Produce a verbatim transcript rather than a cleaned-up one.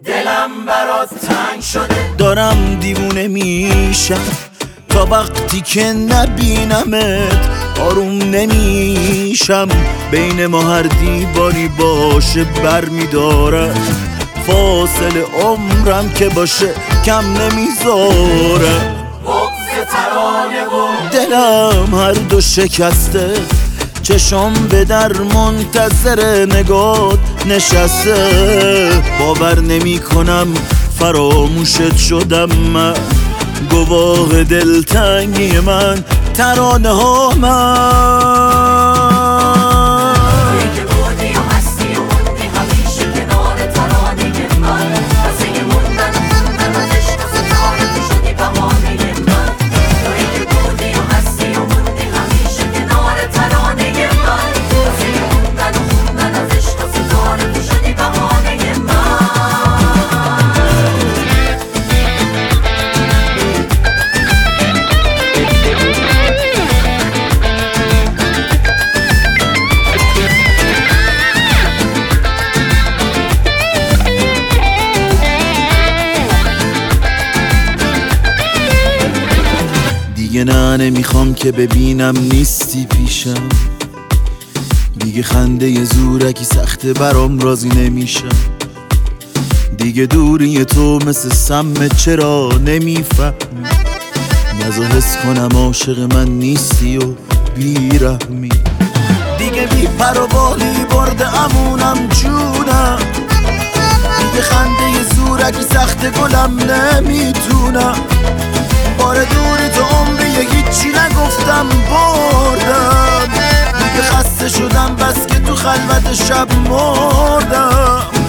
دلم برات تنگ شده. دارم دیوونه میشم تا وقتی که نبینمت آروم نمیشم. بین ما هر دیواری باشه بر میداره، فاصله عمرم که باشه کم نمیذاره. بغض ترانه و دلم هر دو شکسته، چشم به در منتظر نگات نشسته. باور نمی کنم فراموشت شدم من، گواه دلتنگی من ترانه ها من. دیگه نه نمیخوام که ببینم نیستی پیشم، دیگه خنده زورکی سخته برام راضی نمیشم. دیگه دوری تو مثل سم چرا نمیفهمی، نزا حس کنم عاشق من نیستی و بیرحمی. دیگه بی پر و بالی برده امونم جونم، دیگه خنده زورکی سخته گلم نمیتونم. بار دوری تو عمری هیچی نگفتم بردم، دیگه خسته شدم بس که تو خلوت شب مردم.